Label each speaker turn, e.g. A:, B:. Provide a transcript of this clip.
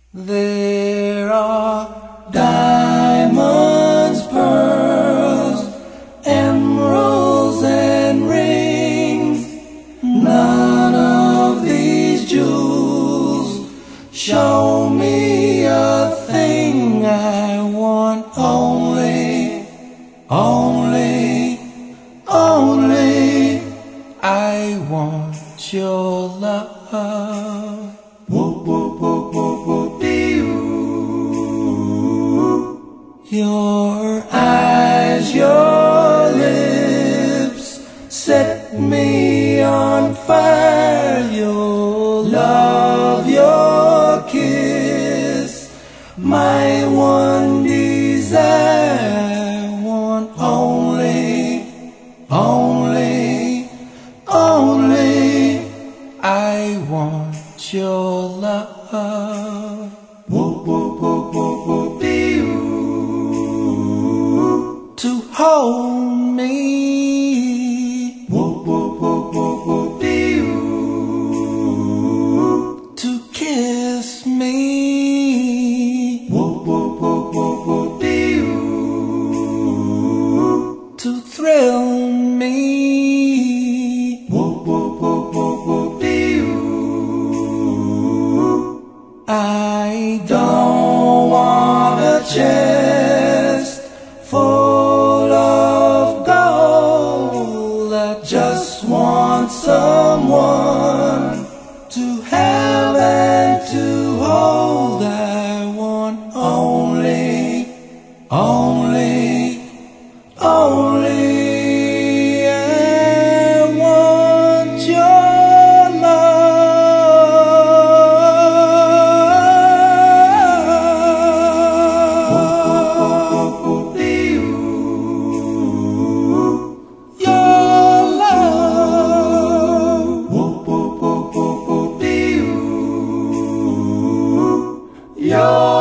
A: There are diamonds, pearls, emeralds, and rings. None of these jewels show me a thing. I want only, I want your love. Whoop, whoop, whoop, whoop, whoop, your eyes, your lips set me on fire. Your love, your kiss, my one desire. I want only, I want your love. Whoop, whoop, whoop, whoop, whoop, to hold me. Whoop, whoop, whoop, whoop, whoop, to kiss me. Whoop, whoop, whoop, whoop, whoop, to thrill me. Whoop, whoop, whoop, whoop, whoop, I don't want a chest full of gold. I just want someone to have and to hold. I want only, I want your love. Your love. Your